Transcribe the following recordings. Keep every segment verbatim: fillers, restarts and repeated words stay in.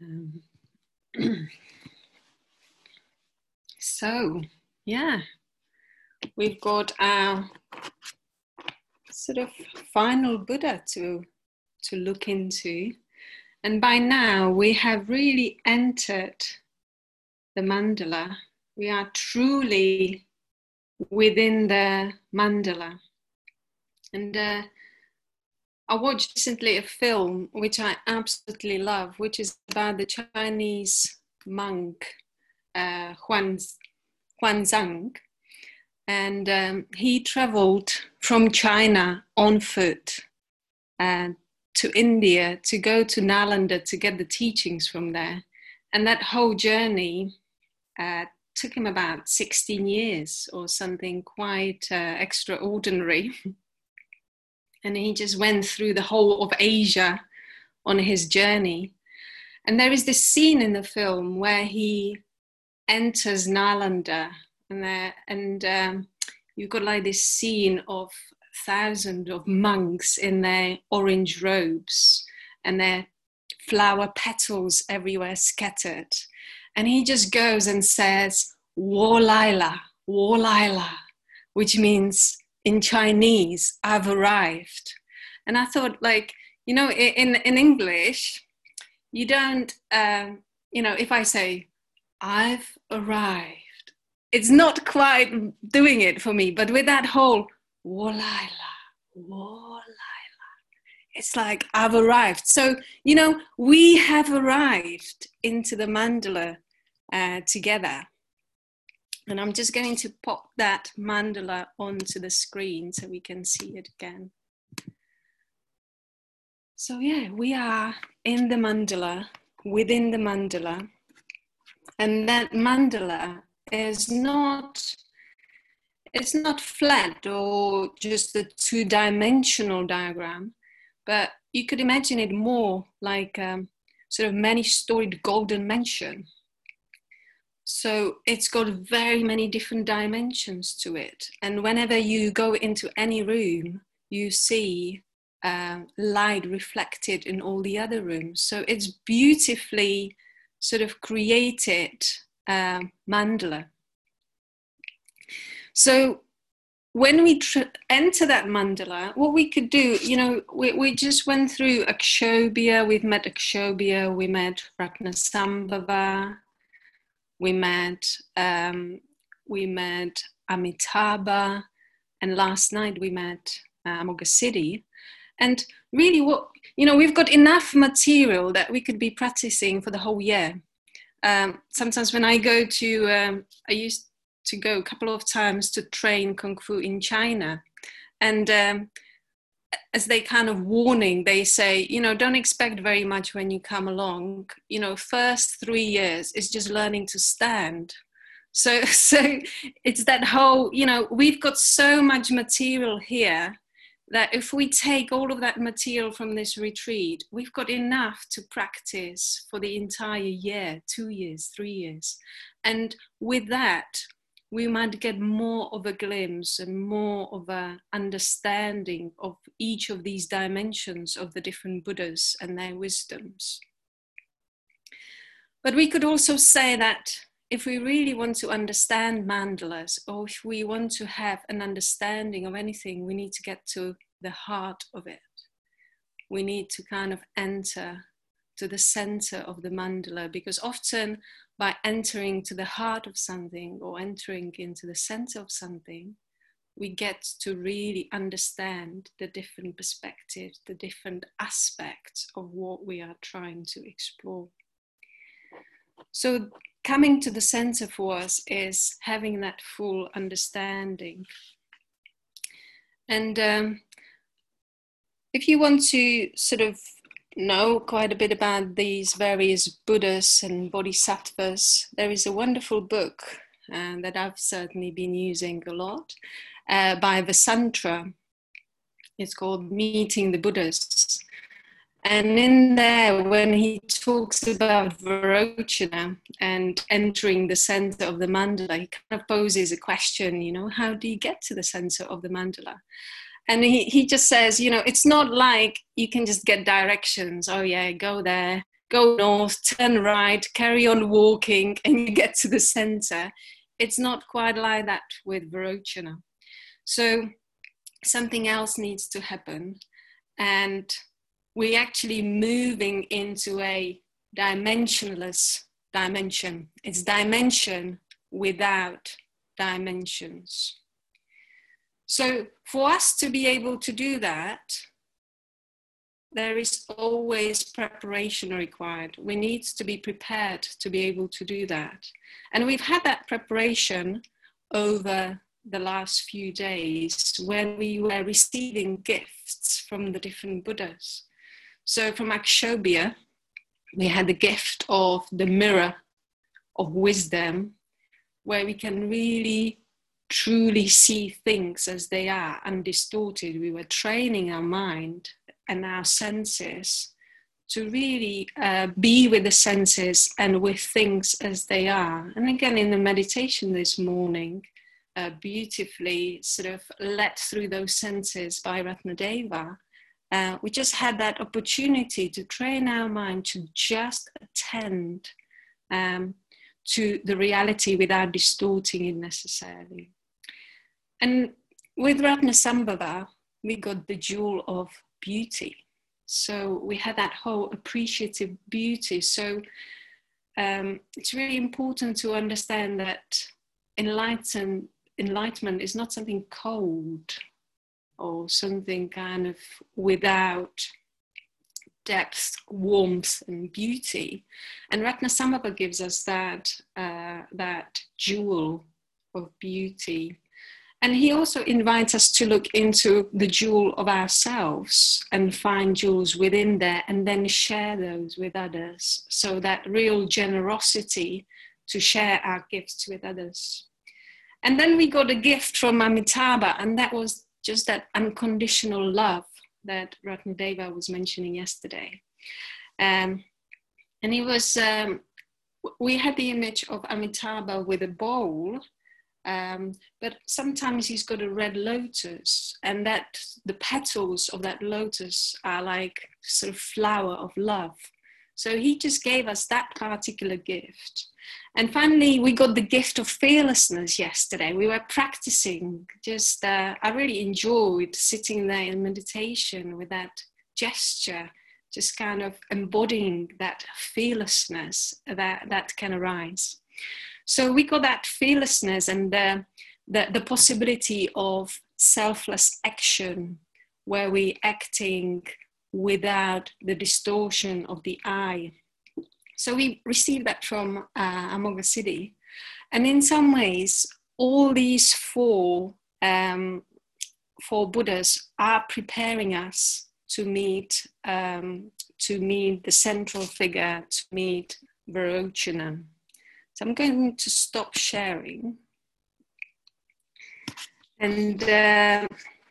Um, so, yeah, we've got our sort of final Buddha to, to look into. And by now we have really entered the mandala. We are truly within the mandala. And uh, I watched recently a film which I absolutely love, which is about the Chinese monk uh, Huan, Huanzang. And um, he traveled from China on foot uh, to India to go to Nalanda to get the teachings from there. And that whole journey uh, took him about sixteen years or something quite uh, extraordinary. And he just went through the whole of Asia on his journey. And there is this scene in the film where he enters Nalanda, and, there, and um, you've got like this scene of thousands of monks in their orange robes and their flower petals everywhere scattered. And he just goes and says, Wo Laila, Wo Laila, which means in Chinese, I've arrived. And I thought, like, you know, in, in English, you don't, um, you know, if I say, I've arrived, it's not quite doing it for me. But with that whole, Wo Laila, Wo Laila, it's like, I've arrived. So, you know, we have arrived into the mandala uh, together. And I'm just going to pop that mandala onto the screen so we can see it again. So yeah, we are in the mandala, within the mandala. And that mandala is not, it's not flat or just a two-dimensional diagram, but you could imagine it more like um, sort of many-storied golden mansion. So it's got very many different dimensions to it. And whenever you go into any room, you see uh, light reflected in all the other rooms. So it's beautifully sort of created uh, mandala. So when we tr- enter that mandala, what we could do, you know, we, we just went through Akshobhya, we've met Akshobhya, we met Ratnasambhava, we met, um, we met Amitabha, and last night we met uh, Amoghasiddhi. And really what, you know, we've got enough material that we could be practicing for the whole year. Um, sometimes when I go to, um, I used to go a couple of times to train Kung Fu in China. And um, as they kind of warning, they say, you know, don't expect very much when you come along. You know, first three years is just learning to stand. So, so it's that whole, you know, we've got so much material here that if we take all of that material from this retreat, we've got enough to practice for the entire year, two years, three years. And with that, we might get more of a glimpse and more of an understanding of each of these dimensions of the different Buddhas and their wisdoms. But we could also say that if we really want to understand mandalas, or if we want to have an understanding of anything, we need to get to the heart of it. We need to kind of enter to the center of the mandala, because often by entering to the heart of something or entering into the center of something, we get to really understand the different perspectives, the different aspects of what we are trying to explore. So coming to the center for us is having that full understanding. And um, if you want to sort of know quite a bit about these various Buddhas and Bodhisattvas, there is a wonderful book uh, that I've certainly been using a lot uh, by Vasantra. It's called Meeting the Buddhas. And in there, when he talks about Varochana and entering the center of the mandala, he kind of poses a question, you know, how do you get to the center of the mandala? And he, he just says, you know, it's not like you can just get directions. Oh yeah, go there go north, turn right, carry on walking, and you get to the center. It's not quite like that with Varochana. So something else needs to happen. And we're actually moving into a dimensionless dimension. It's dimension without dimensions. So for us to be able to do that, there is always preparation required. We need to be prepared to be able to do that. And we've had that preparation over the last few days when we were receiving gifts from the different Buddhas. So from Akshobhya, we had the gift of the mirror of wisdom, where we can really truly see things as they are, undistorted. We were training our mind and our senses to really uh, be with the senses and with things as they are. And again, in the meditation this morning, uh, beautifully sort of led through those senses by Ratnadeva, uh, we just had that opportunity to train our mind to just attend um, to the reality without distorting it necessarily. And with Ratnasambhava, we got the jewel of beauty. So we had that whole appreciative beauty. So um, it's really important to understand that enlighten, enlightenment is not something cold or something kind of without depth, warmth, and beauty. And Ratnasambhava gives us that, uh, that jewel of beauty. And he also invites us to look into the jewel of ourselves and find jewels within there and then share those with others. So that real generosity to share our gifts with others. And then we got a gift from Amitabha, and that was just that unconditional love that Ratnadeva was mentioning yesterday. Um, and he was, um, we had the image of Amitabha with a bowl. Um, but sometimes he's got a red lotus, and that the petals of that lotus are like sort of flower of love. So he just gave us that particular gift. And finally, we got the gift of fearlessness yesterday. We were practicing just, uh, I really enjoyed sitting there in meditation with that gesture, just kind of embodying that fearlessness that, that can arise. So we got that fearlessness and the, the, the possibility of selfless action, where we're acting without the distortion of the I. So we received that from uh, Amoghasiddhi. And in some ways, all these four, um, four Buddhas are preparing us to meet, um, to meet the central figure, to meet Varochana. So I'm going to stop sharing. And uh,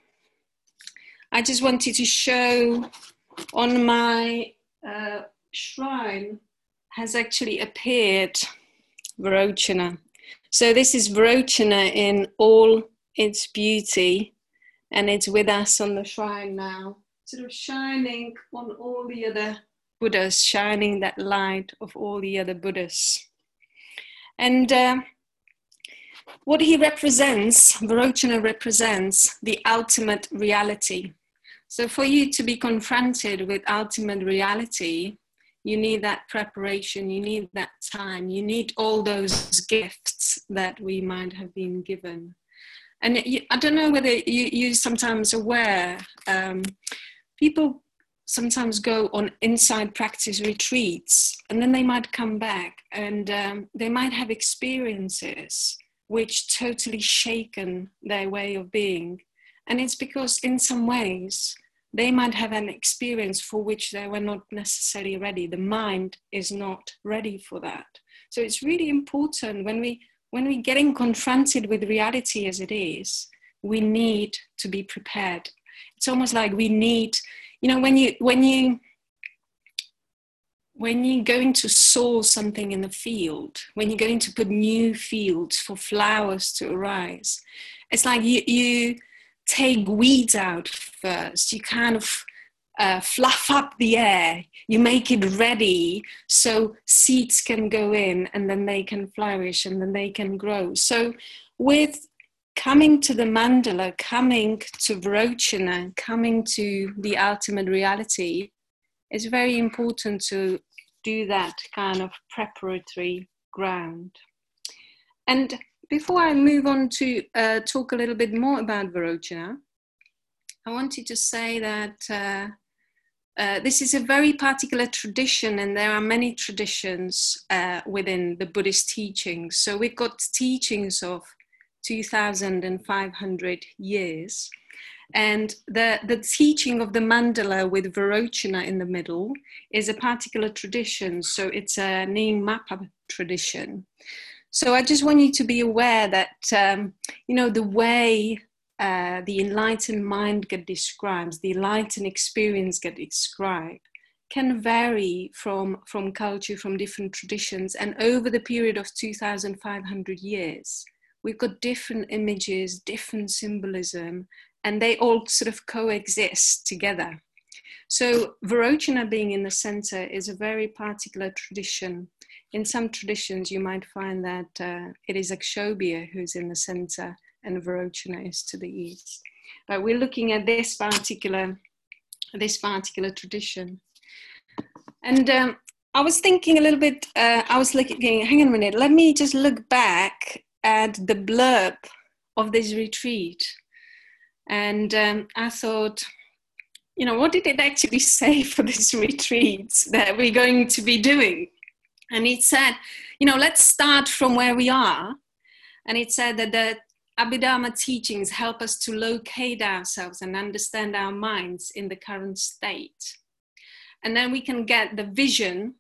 I just wanted to show on my uh, shrine has actually appeared Varochana. So this is Varochana in all its beauty, and it's with us on the shrine now, sort of shining on all the other Buddhas, shining that light of all the other Buddhas. And uh, what he represents, Varochana represents the ultimate reality. So for you to be confronted with ultimate reality, you need that preparation, you need that time, you need all those gifts that we might have been given. And it, I don't know whether you, you're sometimes aware, um, people sometimes go on inside practice retreats, and then they might come back and um, they might have experiences which totally shaken their way of being. And it's because in some ways, they might have an experience for which they were not necessarily ready. The mind is not ready for that. So it's really important when we when we're getting confronted with reality as it is, we need to be prepared. It's almost like we need, you know, when you when you when you're going to sow something in the field, when you're going to put new fields for flowers to arise, it's like you you take weeds out first. You kind of uh, fluff up the air. You make it ready so seeds can go in, and then they can flourish, and then they can grow. So with coming to the mandala, coming to Varochana, coming to the ultimate reality, it's very important to do that kind of preparatory ground. And before I move on to uh, talk a little bit more about Varochana, I wanted to say that uh, uh, this is a very particular tradition, and there are many traditions uh, within the Buddhist teachings. So we've got teachings of two thousand five hundred years. And the, the teaching of the mandala with Varochana in the middle is a particular tradition. So it's a Nyingmapa tradition. So I just want you to be aware that, um, you know, the way uh, the enlightened mind gets described, the enlightened experience gets described, can vary from, from culture, from different traditions. And over the period of two thousand five hundred years, we've got different images, different symbolism, and they all sort of coexist together. So Varochana being in the center is a very particular tradition. In some traditions, you might find that uh, it is Akshobhya who's in the center and Varochana is to the east. But we're looking at this particular, this particular tradition. And um, I was thinking a little bit, uh, I was looking, hang on a minute, let me just look back at the blurb of this retreat. And um, I thought, you know, what did it actually say for this retreat that we're going to be doing? And it said, you know, let's start from where we are. And it said that the Abhidharma teachings help us to locate ourselves and understand our minds in the current state. And then we can get the vision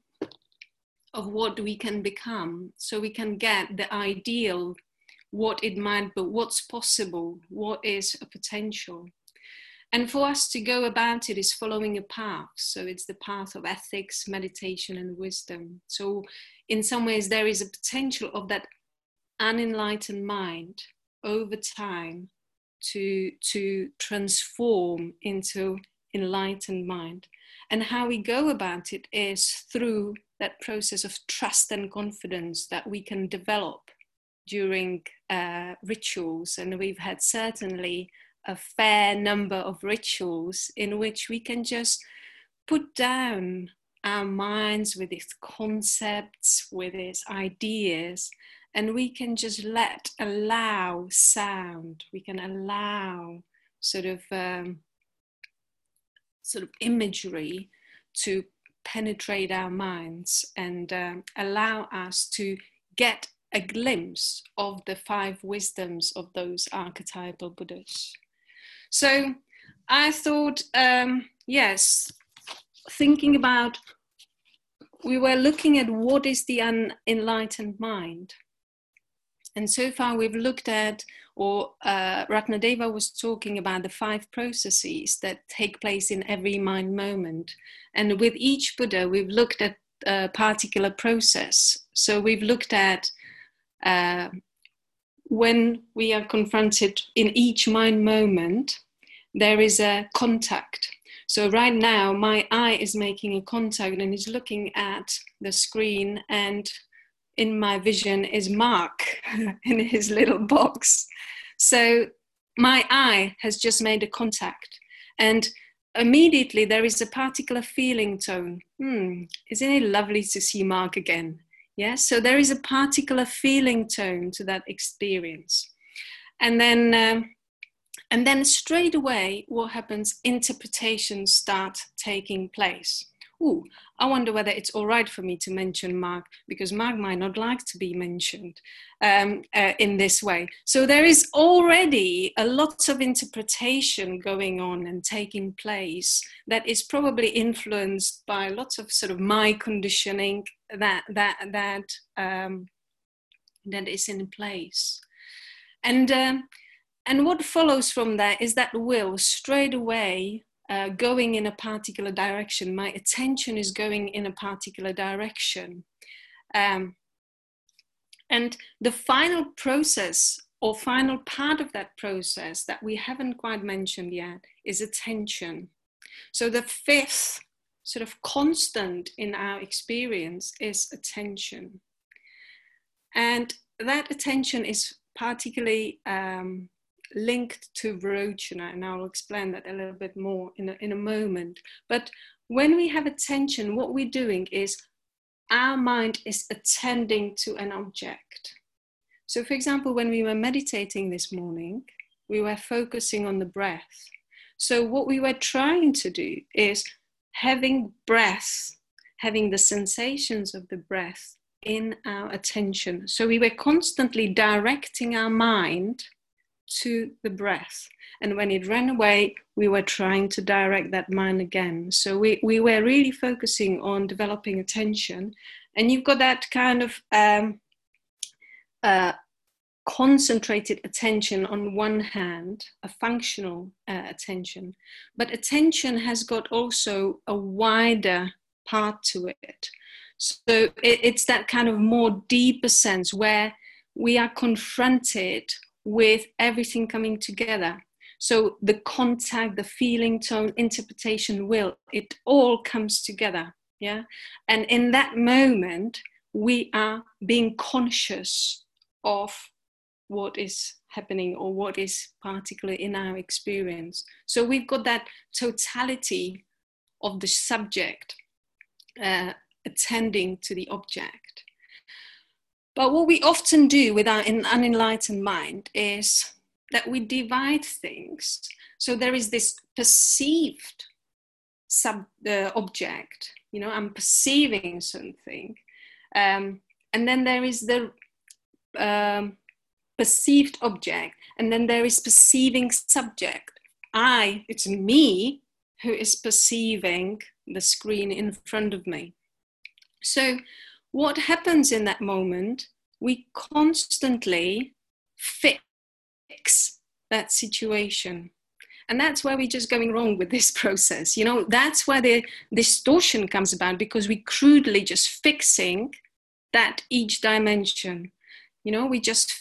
of what we can become. So we can get the ideal, what it might be, what's possible, what is a potential. And for us to go about it is following a path. So it's the path of ethics, meditation, and wisdom. So in some ways, there is a potential of that unenlightened mind over time to, to transform into enlightened mind. And how we go about it is through that process of trust and confidence that we can develop during uh, rituals. And we've had certainly a fair number of rituals in which we can just put down our minds with its concepts, with its ideas, and we can just let, allow sound, we can allow sort of, um, sort of imagery to penetrate our minds and um, allow us to get a glimpse of the five wisdoms of those archetypal Buddhas. So I thought, um, yes, thinking about, we were looking at what is the unenlightened mind. And so far we've looked at, or uh, Ratnadeva was talking about the five processes that take place in every mind moment. And with each Buddha, we've looked at a particular process. So we've looked at uh, when we are confronted in each mind moment, there is a contact. So right now, my eye is making a contact and is looking at the screen, and in my vision is Mark in his little box. So my eye has just made a contact, and immediately there is a particular feeling tone. Hmm, isn't it lovely to see Mark again? Yes, so there is a particular feeling tone to that experience. And then, um, and then straight away, what happens? Interpretations start taking place. Ooh, I wonder whether it's all right for me to mention Mark, because Mark might not like to be mentioned um, uh, in this way. So there is already a lot of interpretation going on and taking place that is probably influenced by lots of sort of my conditioning that that that um, that is in place. And um, and what follows from that is that will straight away Uh, going in a particular direction. My attention is going in a particular direction. Um, and the final process or final part of that process that we haven't quite mentioned yet is attention. So the fifth sort of constant in our experience is attention. And that attention is particularly um, linked to Varochana, and I'll explain that a little bit more in a, in a moment. But when we have attention, what we're doing is our mind is attending to an object. So for example, when we were meditating this morning, we were focusing on the breath. So what we were trying to do is having breath, having the sensations of the breath in our attention. So we were constantly directing our mind to the breath. And when it ran away, we were trying to direct that mind again. So we, we were really focusing on developing attention. And you've got that kind of um, uh, concentrated attention on one hand, a functional uh, attention. But attention has got also a wider part to it. So it, it's that kind of more deeper sense where we are confronted with everything coming together. So the contact, the feeling, tone, interpretation, will, it all comes together. Yeah. And in that moment, we are being conscious of what is happening or what is particularly in our experience. So we've got that totality of the subject uh, attending to the object. But what we often do with our unenlightened mind is that we divide things. So there is this perceived sub uh, object, you know, I'm perceiving something. Um, and then there is the um, perceived object, and then there is perceiving subject. I, it's me who is perceiving the screen in front of me. So what happens in that moment, we constantly fix that situation. And that's where we're just going wrong with this process. You know, that's where the distortion comes about, because we crudely just fixing that each dimension. You know, we just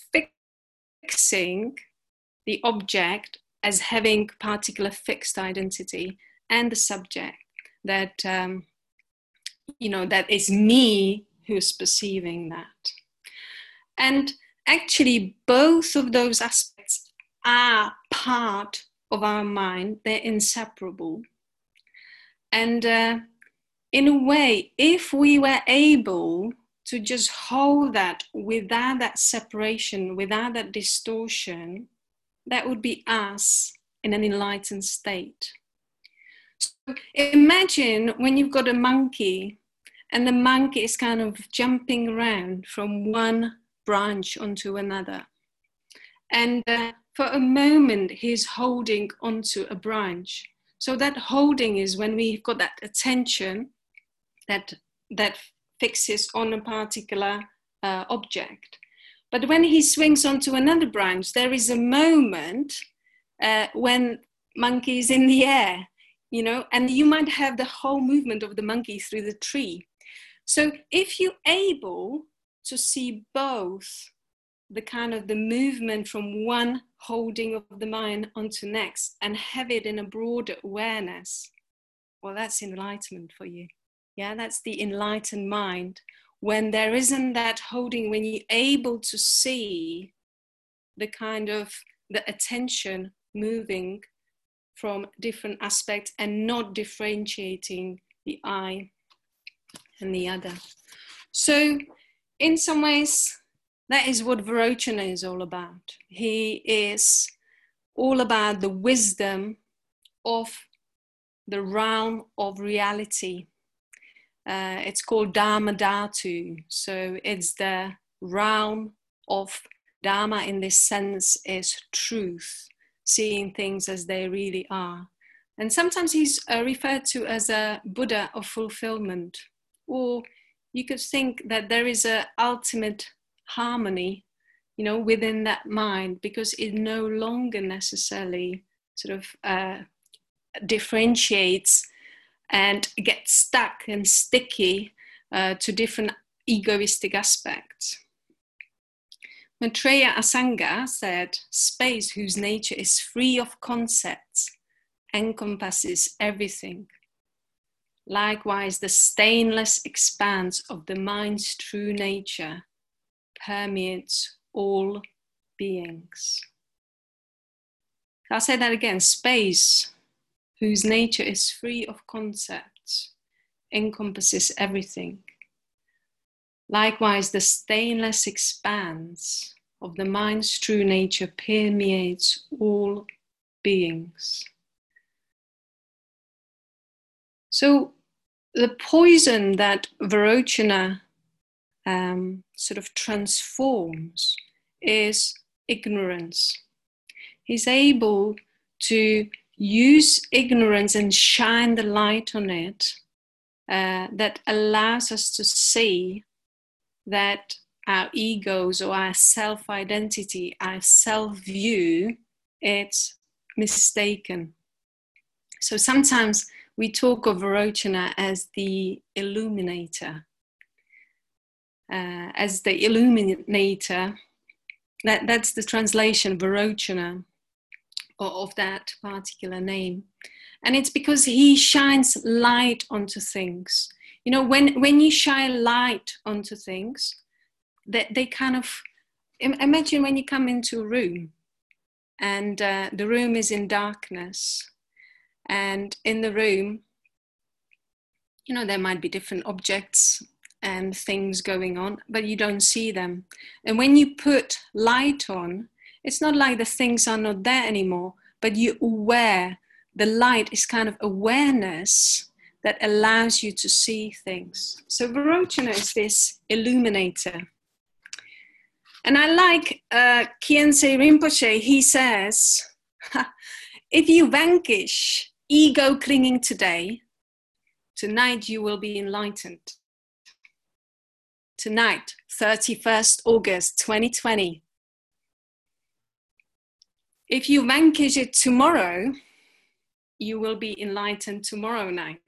fixing the object as having particular fixed identity, and the subject that, um, you know, that is me who's perceiving that. And actually, both of those aspects are part of our mind. They're inseparable. And uh, in a way, if we were able to just hold that without that separation, without that distortion, that would be us in an enlightened state. So imagine when you've got a monkey, and the monkey is kind of jumping around from one branch onto another. And uh, for a moment, he's holding onto a branch. So that holding is when we've got that attention that, that fixes on a particular uh, object. But when he swings onto another branch, there is a moment uh, when monkey is in the air, you know, and you might have the whole movement of the monkey through the tree. So if you're able to see both the kind of the movement from one holding of the mind onto next and have it in a broader awareness, well, that's enlightenment for you. Yeah, that's the enlightened mind. When there isn't that holding, when you're able to see the kind of the attention moving from different aspects and not differentiating the I and the other. So in some ways, that is what Varochana is all about. He is all about the wisdom of the realm of reality. Uh, it's called Dharma Dhatu. So it's the realm of Dharma in this sense is truth, seeing things as they really are. And sometimes he's uh, referred to as a Buddha of fulfillment. Or you could think that there is an ultimate harmony, you know, within that mind, because it no longer necessarily sort of uh, differentiates and gets stuck and sticky uh, to different egoistic aspects. Maitreya Asanga said, space whose nature is free of concepts encompasses everything. Likewise, the stainless expanse of the mind's true nature permeates all beings. I'll say that again. Space, whose nature is free of concepts, encompasses everything. Likewise, the stainless expanse of the mind's true nature permeates all beings. So the poison that Vairocana um, sort of transforms is ignorance. He's able to use ignorance and shine the light on it uh, that allows us to see that our egos or our self-identity, our self-view, it's mistaken. So sometimes we talk of Vairocana as the illuminator. Uh, as the illuminator, that, that's the translation, Vairocana, of that particular name. And it's because he shines light onto things. You know, when, when you shine light onto things, that they kind of, imagine when you come into a room and uh, the room is in darkness, and in the room, you know, there might be different objects and things going on, but you don't see them. And when you put light on, it's not like the things are not there anymore, but you're aware. The light is kind of awareness that allows you to see things. So Vairocana is this illuminator. And I like uh, Khyentse Rinpoche. He says, if you vanquish ego clinging today, tonight you will be enlightened. Tonight, thirty-first August twenty twenty. If you vanquish it tomorrow, you will be enlightened tomorrow night.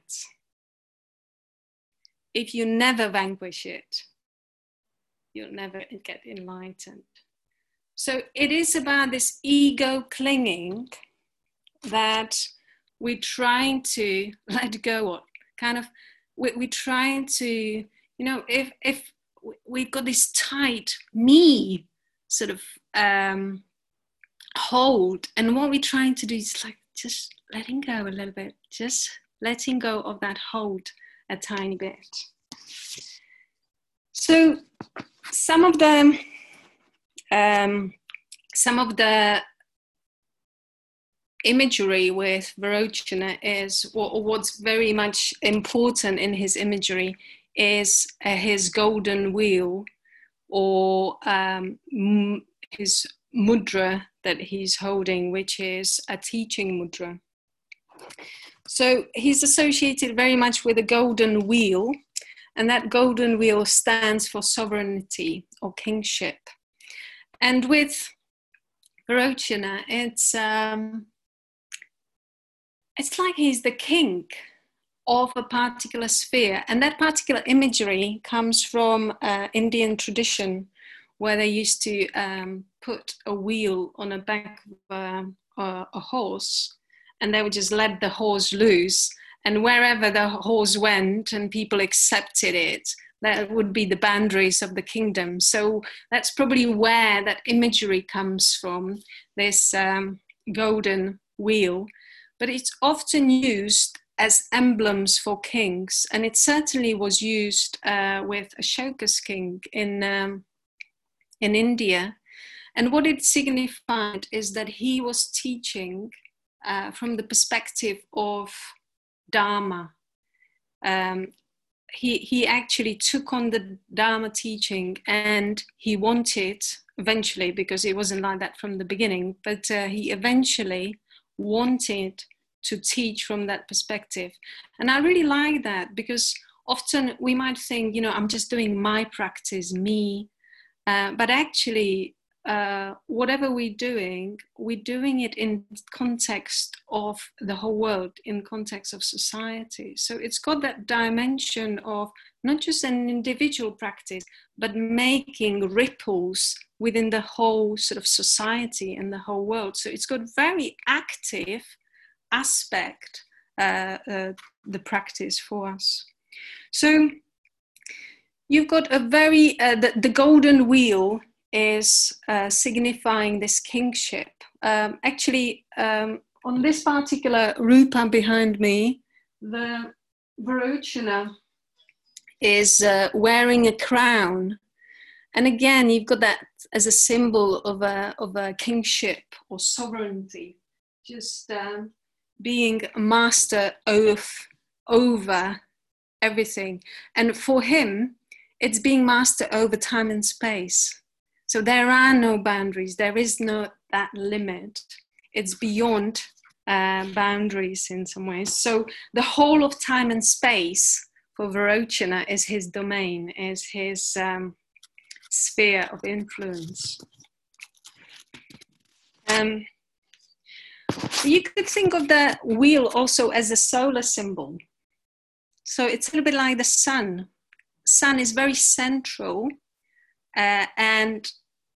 If you never vanquish it, you'll never get enlightened. So it is about this ego clinging that we're trying to let go of. Kind of, we're trying to, you know, if if we've got this tight me sort of um, hold, and what we're trying to do is like just letting go a little bit, just letting go of that hold a tiny bit. So some of the um, some of the imagery with Vairocana is, or what's very much important in his imagery is uh, his golden wheel, or um, m- his mudra that he's holding, which is a teaching mudra. So he's associated very much with a golden wheel, and that golden wheel stands for sovereignty or kingship. And with Vairocana, it's um, it's like he's the king of a particular sphere. And that particular imagery comes from uh, Indian tradition, where they used to um, put a wheel on the back of a, a, a horse, and they would just let the horse loose. And wherever the horse went and people accepted it, that would be the boundaries of the kingdom. So that's probably where that imagery comes from, this um, golden wheel. But it's often used as emblems for kings. And it certainly was used uh, with Ashoka's king in, um, in India. And what it signified is that he was teaching uh, from the perspective of Dharma. Um, he, he actually took on the Dharma teaching, and he wanted eventually, because it wasn't like that from the beginning, but uh, he eventually wanted to teach from that perspective. And I really like that, because often we might think, you know, I'm just doing my practice, me, uh, but actually uh, whatever we're doing, we're doing it in context of the whole world, in context of society. So it's got that dimension of not just an individual practice, but making ripples within the whole sort of society and the whole world. So it's got very active aspect uh, uh, the practice for us. So you've got a very, uh, the, the golden wheel is uh, signifying this kingship. Um, actually, um, on this particular rupa behind me, the Varochana is uh, wearing a crown. And again, you've got that as a symbol of a, of a kingship or sovereignty, just um, being a master of, over everything. And for him, it's being master over time and space. So there are no boundaries. There is no that limit. It's beyond uh, boundaries in some ways. So the whole of time and space for Varochana is his domain, is his um, sphere of influence. Um, you could think of the wheel also as a solar symbol. So it's a little bit like the sun. Sun is very central, uh, and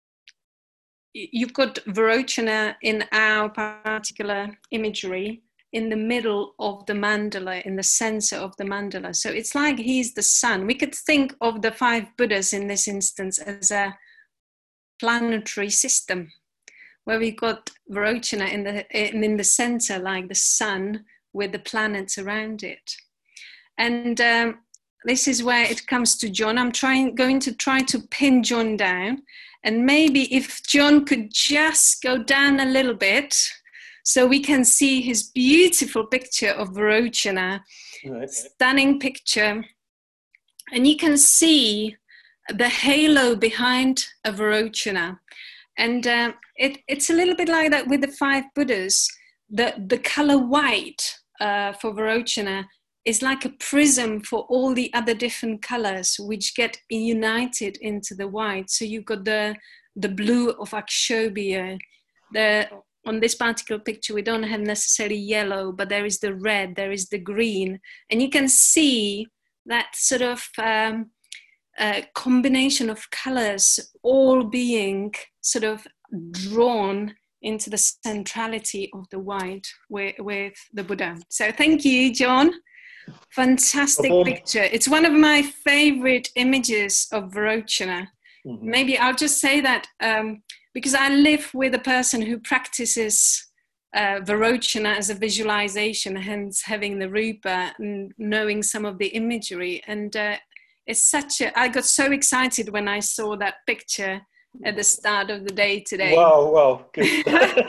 you've got Varochana in our particular imagery in the middle of the mandala, in the center of the mandala. So it's like he's the sun. We could think of the five Buddhas in this instance as a planetary system, where we've got Varochana in the, in, in the center, like the sun, with the planets around it. And um, this is where it comes to John. I'm trying, going to try to pin John down. And maybe if John could just go down a little bit, so we can see his beautiful picture of Varochana, right. Stunning picture. And you can see the halo behind a Varochana. And uh, it, it's a little bit like that with the five Buddhas. The, the color white uh, for Varochana is like a prism for all the other different colors which get united into the white. So you've got the, the blue of Akshobhya. The, on this particular picture, we don't have necessarily yellow, but there is the red, there is the green. And you can see that sort of um, uh, combination of colors all being sort of drawn into the centrality of the white with, with the Buddha. So thank you, John. Fantastic oh, picture. It's one of my favorite images of Varochana. Mm-hmm. Maybe I'll just say that um, because I live with a person who practices uh, Varochana as a visualization, hence having the rupa and knowing some of the imagery. And uh, it's such a, I got so excited when I saw that picture at the start of the day today. Wow, wow. Good.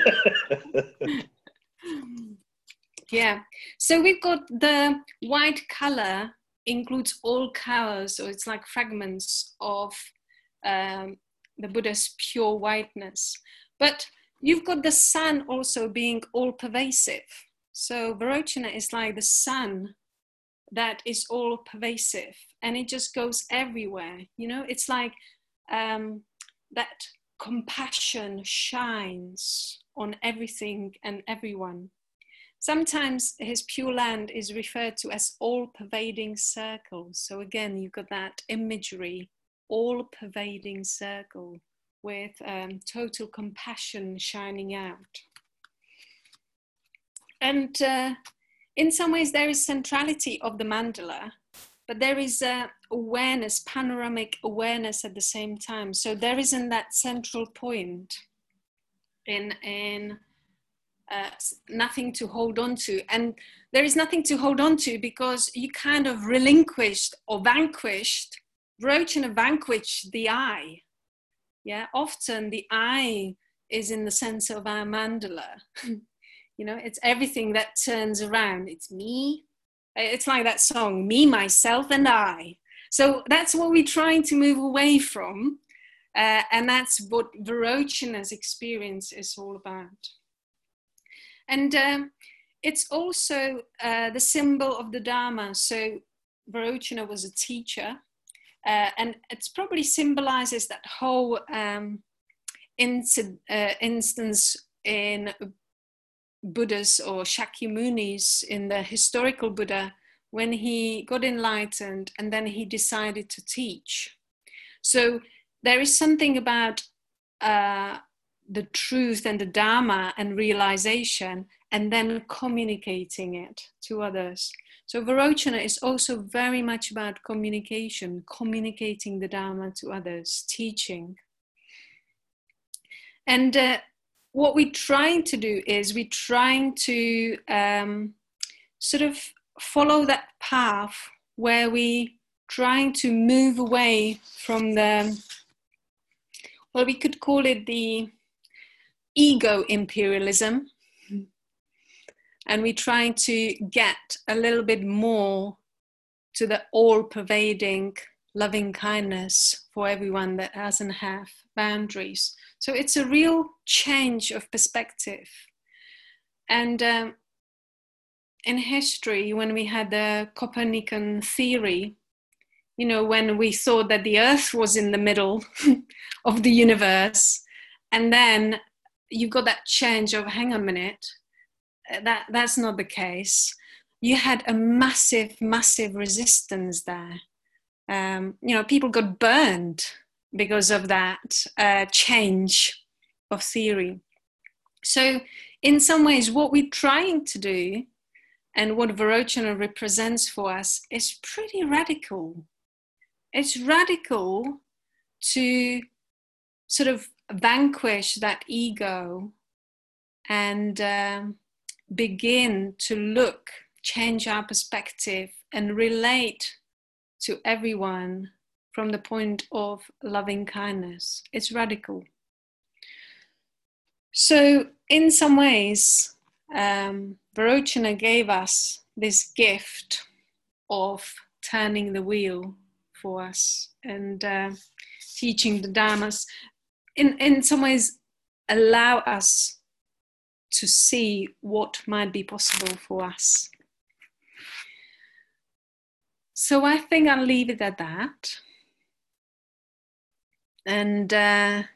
Yeah, so we've got the white color includes all colors, so it's like fragments of um, the Buddha's pure whiteness. But you've got the sun also being all pervasive. So Varochana is like the sun that is all pervasive, and it just goes everywhere. You know, it's like um, that compassion shines on everything and everyone. Sometimes his pure land is referred to as all-pervading circle. So again, you've got that imagery, all-pervading circle with um, total compassion shining out. And uh, in some ways, there is centrality of the mandala, but there is uh, awareness, panoramic awareness at the same time. So there isn't that central point in in. Uh, nothing to hold on to, and there is nothing to hold on to because you kind of relinquished or vanquished. Varochana vanquished the I. Yeah, often the I is in the center of our mandala. You know, it's everything that turns around. It's me. It's like that song, me, myself, and I. So that's what we're trying to move away from, uh, and that's what Varochana's experience is all about. And um, it's also uh, the symbol of the Dharma. So Varochana was a teacher, uh, and it probably symbolizes that whole um, inc- uh, instance in Buddhas or Shakyamunis, in the historical Buddha, when he got enlightened and then he decided to teach. So there is something about uh, the truth and the Dharma and realization and then communicating it to others. So Varochana is also very much about communication, communicating the Dharma to others, teaching. And uh, what we're trying to do is we're trying to um, sort of follow that path where we trying to move away from the, well, we could call it the ego imperialism. And we're trying to get a little bit more to the all-pervading loving kindness for everyone that doesn't have boundaries. So it's a real change of perspective. And um, in history, when we had the Copernican theory, you know, when we thought that the Earth was in the middle of the universe, and then you got that change of, hang on a minute, that that's not the case. You had a massive, massive resistance there. Um, you know, people got burned because of that uh, change of theory. So in some ways, what we're trying to do and what Varochana represents for us is pretty radical. It's radical to sort of vanquish that ego and um, begin to look, change our perspective and relate to everyone from the point of loving kindness. It's radical. So in some ways, um, Varochana gave us this gift of turning the wheel for us and uh, teaching the Dharmas. In, in some ways, allow us to see what might be possible for us. So I think I'll leave it at that. And uh,